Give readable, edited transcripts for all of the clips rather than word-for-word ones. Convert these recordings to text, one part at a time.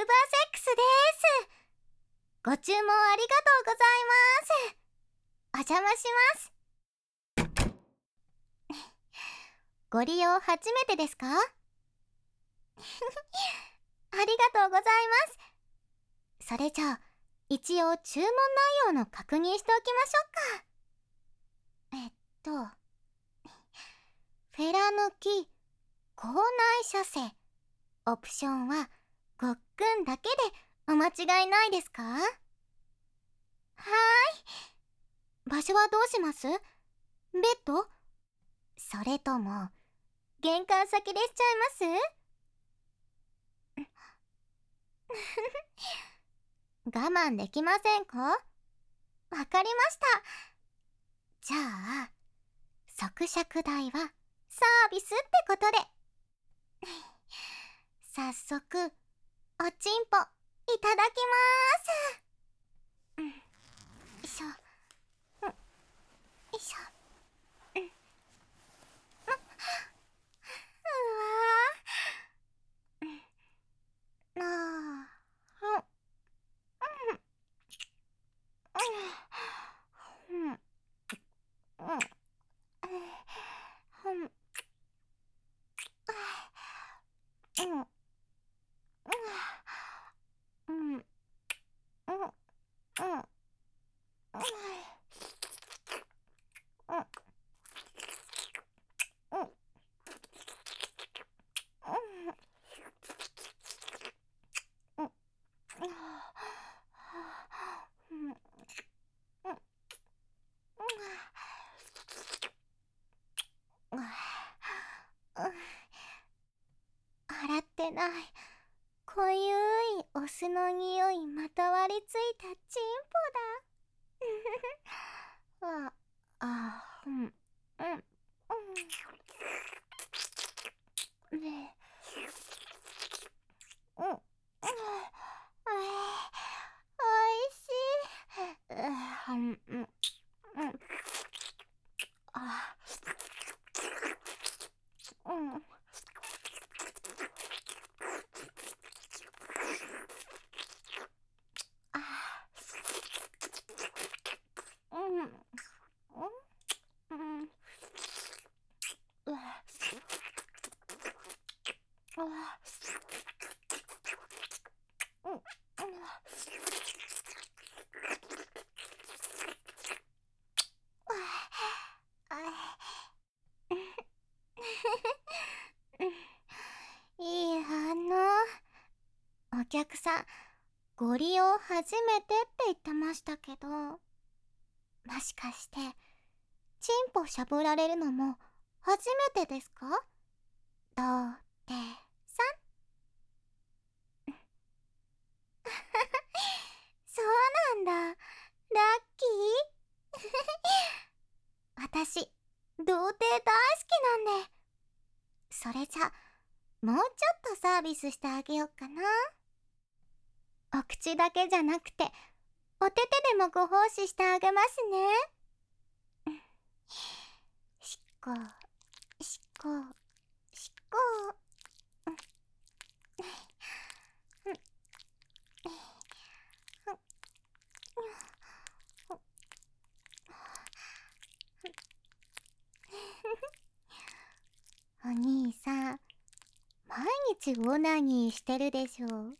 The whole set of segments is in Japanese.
ックスです。ご注文ありがとうございます。お邪魔します。ご利用初めてですか？ありがとうございます。それじゃあ、一応注文内容の確認しておきましょうか。フェラ向き、校内車線、オプションはごっくんだけでお間違いないですか？はーい。場所はどうします？ベッド？それとも玄関先でしちゃいます？我慢できませんか？わかりました。じゃあ即尺代はサービスってことで。早速おちんぽいただきまーす。よいしょ、よいしょ。うわー、洗ってない濃ゆいお酢の匂いまた割りついたチンポだ。ねえ、おいしい。いい反応。お客さん、ご利用初めてって言ってましたけど、もしかしてチンポしゃぶられるのも初めてですか？どうてさん。そうなんだ。ラッキー。私、童貞大好きなんで。それじゃ、もうちょっとサービスしてあげようかな。お口だけじゃなくて、お手手でもご奉仕してあげますね。しっこ、しっこ、しっこ。お兄さん、毎日オナニーしてるでしょ。お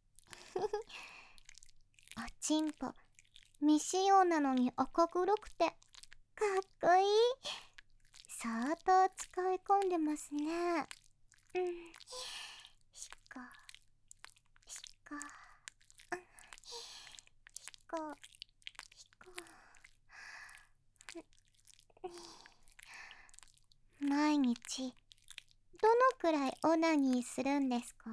ちんぽ未使用なのに赤黒くてかっこいい。相当使い込んでますね。しっこしっこしっこしっこ。毎日どのくらいオナニーするんですか？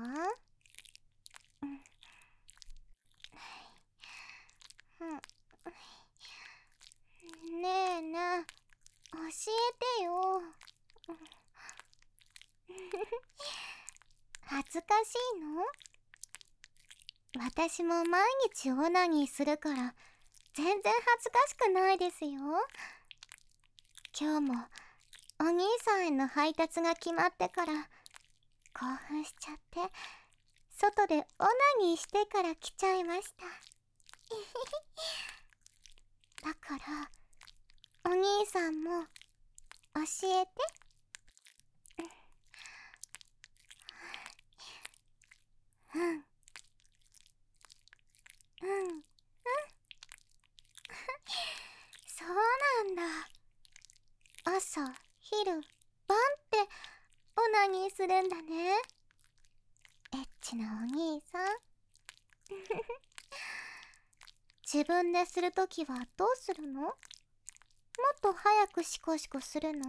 ねえねえ、教えてよ。恥ずかしいの？私も毎日オナニーするから全然恥ずかしくないですよ。今日もお兄さんへの配達が決まってから興奮しちゃって外でオナニーしてから来ちゃいました。だからお兄さんも教えて。うんうんうん。そうなんだ。朝、昼、晩ってオナニーするんだね。エッチなお兄さん。自分でするときはどうするの？もっと早くシコシコするの？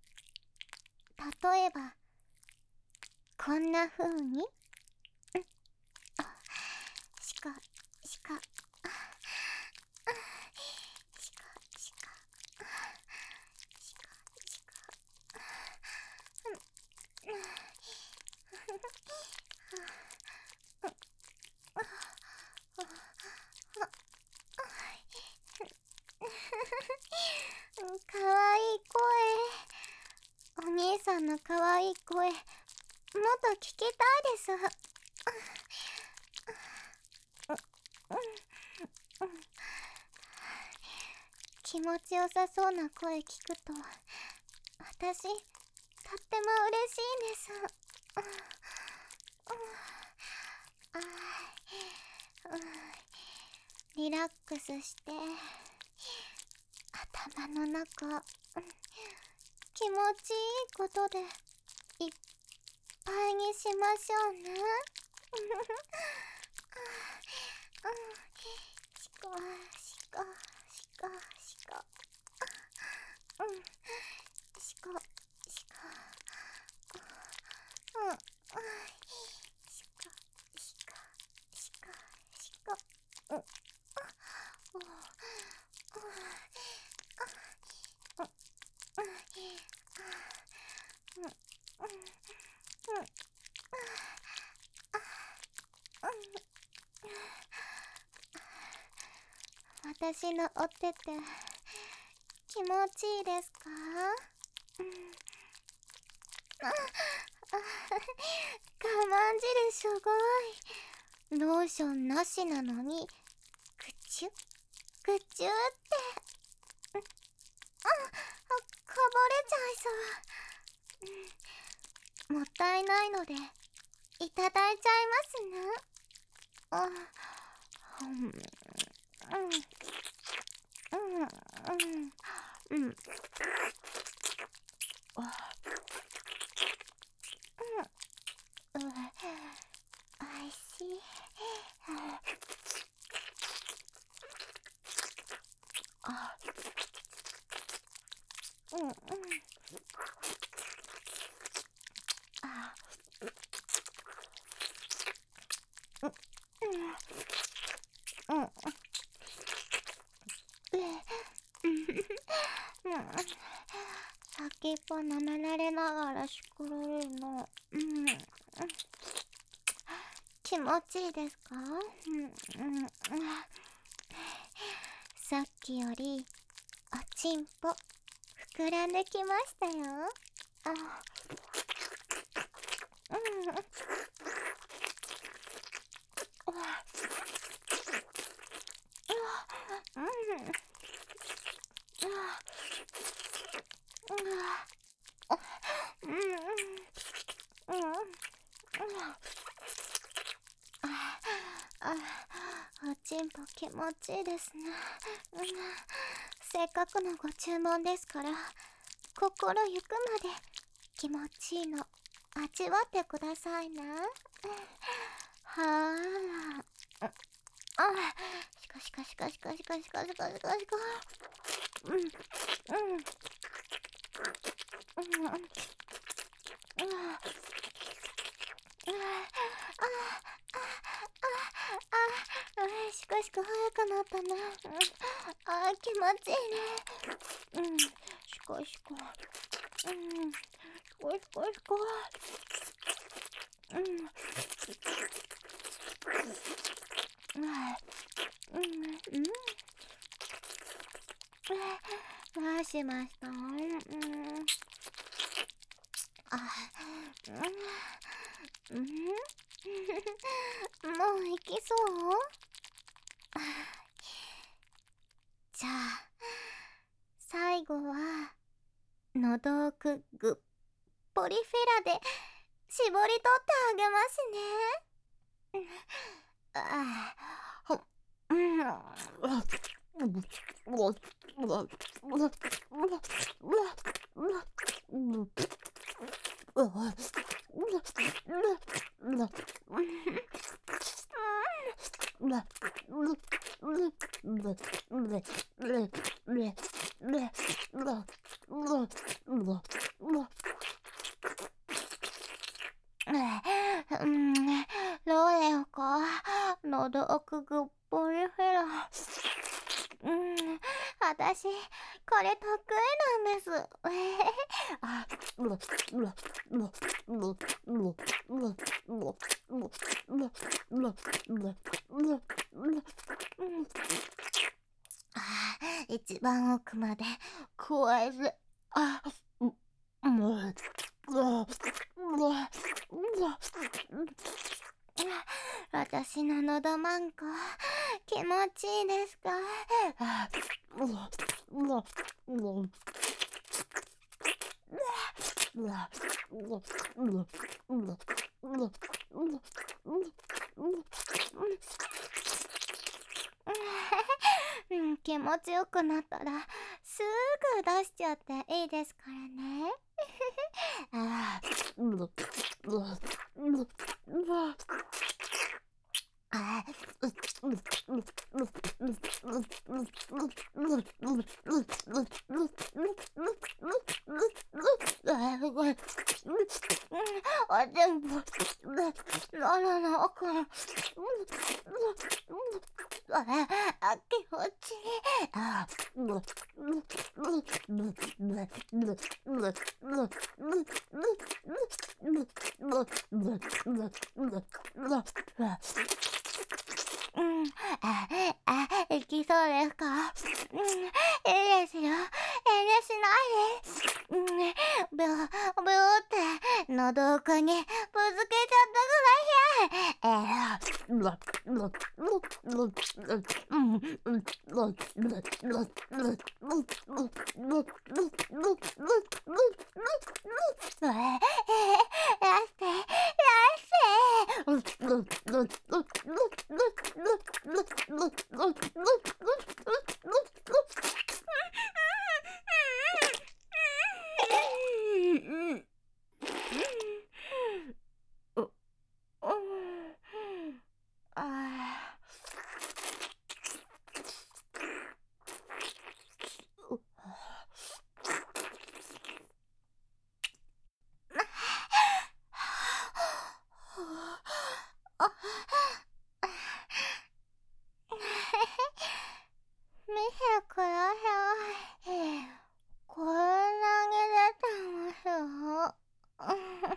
例えばこんな風に、あ、シカシカ、あ、シカシカ、シカシカ、かわいい声。お兄さんのかわいい声、もっと聞きたいです。気持ちよさそうな声聞くと、私、とっても嬉しいんです。リラックスして、頭の中、気持ちいいことでいっぱいにしましょうね。シコシコシコシコ、シコシコ、シコシコシコシコ、私のお手って気持ちいいですか？我慢汁すごい。ローションなしなのにぐちゅぐちゅって、こぼれちゃいそう。もったいないのでいただいちゃいますね。おいしい。先っぽ舐められながらしくられるの、気持ちいいですか？さっきよりおちんぽ膨らんできましたよ。おちんぽ気持ちいいですね。せっかくのご注文ですから、心ゆくまで気持ちいいの味わってくださいね。はーら。しかしかしかしかしかしかしかしかしか。しかしか早くなったね。気持ちいいね。しかしか。しかしかしか。回しました。 もう行きそう？じゃあ最後は喉奥ぐっぽりフェラで絞り取ってあげますね。ああ、うんうん、どうだよか。喉奥ぐっぽりフェラ。私、これ得意なんです。あ、一番奥まで加えず、もう、私ののどまんこ気持ちいいですか？気持ちよくなったらすぐ出しちゃっていいですからね。全部喉の奥の気持ちいい。行きそうですか？いいですよ。遠慮しないで。ビューって喉奥にぶつけちゃったぐらい見てください。こんなに出てますよ。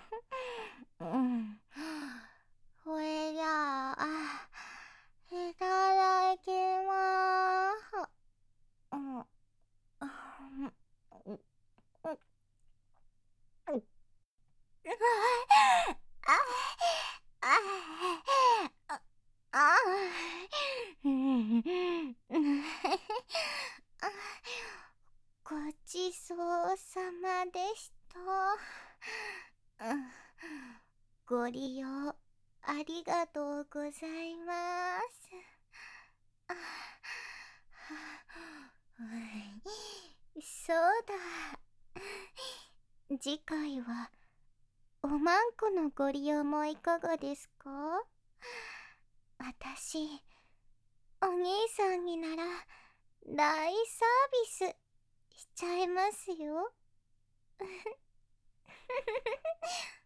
それじゃあ、いただきまーす。ごちそうさまでした。ご利用ありがとうございます。そうだ。次回はおまんこのご利用もいかがですか？私、お兄さんになら大サービスしちゃいますよ。